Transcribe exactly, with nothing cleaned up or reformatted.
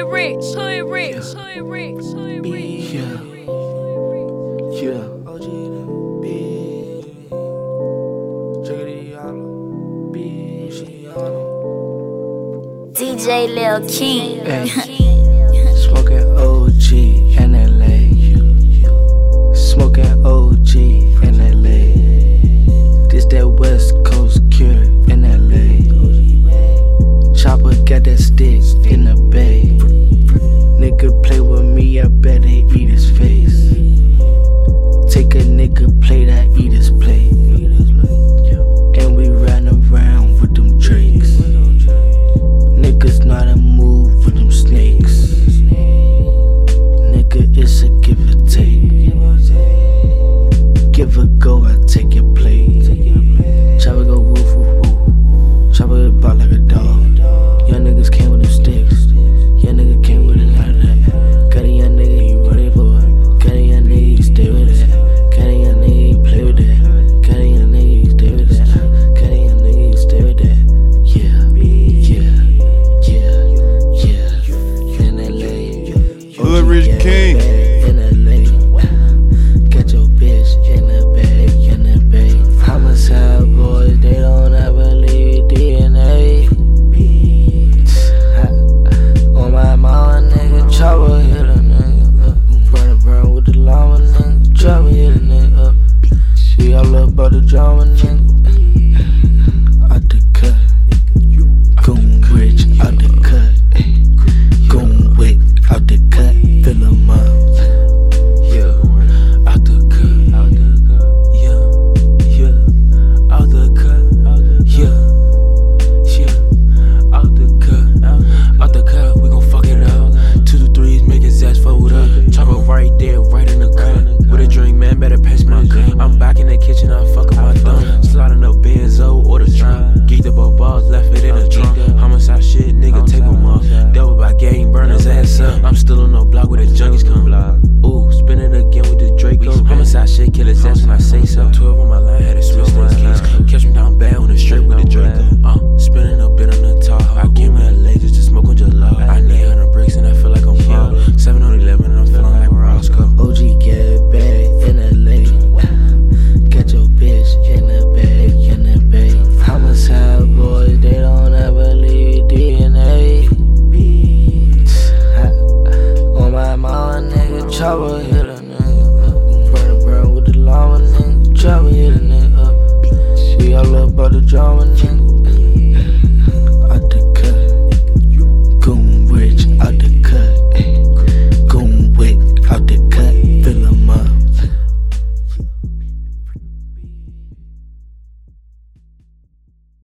rich, hood rich, hood rich, hood rich. Yeah, yeah. D J Lil King. Smoking O G in L A. Smoking O G in L A. This that West Coast cure in L A. Chopper got that stick in the bay. Nigga play with me, I bet they eat his face. Take a nigga plate, I eat his plate. And we ran around with them drakes. Niggas know how to move with them snakes. Nigga, it's a give or take. Give a go, I take your plate. Chopper go woof woof woof. Chopper bought like a dog. Young niggas came with them sticks. Young nigga came with a lot of that. Got a young nigga, he ready for it. Got a young nigga, he stay with that. Got a young nigga, he play with that. Got a young nigga, he stay with that. Got a young nigga, he stay with that. Yeah, yeah, yeah, yeah. In L A, Hood Rich King. In L A, got your bitch in the bag, in the bag. Homicide boys, they don't ever leave D N A. On my mama, nigga, chopper hit a nigga up. Burn burn with the llama, nigga, chopper hit a nigga up. See all about the drama, nigga. Out the cut, goon rich, out the cut. Goon wick, out the cut, fill 'em up. Yeah, out the cut, out the cut, yeah, yeah, out the cut, yeah, yeah, out the cut, out the cut, we gon' fuck it up. Two to threes, make his ass fold up. Chopper right there, right in the cut. With a drink, man, better pass my cup. I'm back in the kitchen, I'm fucking my thumb. Sliding up Benzo or the trunk. Geeked up a balls, left it in the trunk. Homicide shit, nigga, take 'em off. Double by game, burn his ass up. I'm still on no block where the junkies come. Ooh, spin it again with the Draco. Homicide shit, kill his ass when I say so. twelve on my line, had to switch those keys. Catch him down bad on the straight with the Draco. Uh, spinning a bit on the top. I came with L A just to smoke on July. I need one hundred bricks and I feel like I'm fall. seven on eleven and I'm feeling like Roscoe. O G get bag in L A. Got your bitch in the bag, in the bag. Homicide boys, they don't ever leave D N A. On my mama, nigga, chopper hit a nigga up. Burn burn with the llama, nigga, chopper hit a nigga up. See all about the drama, nigga.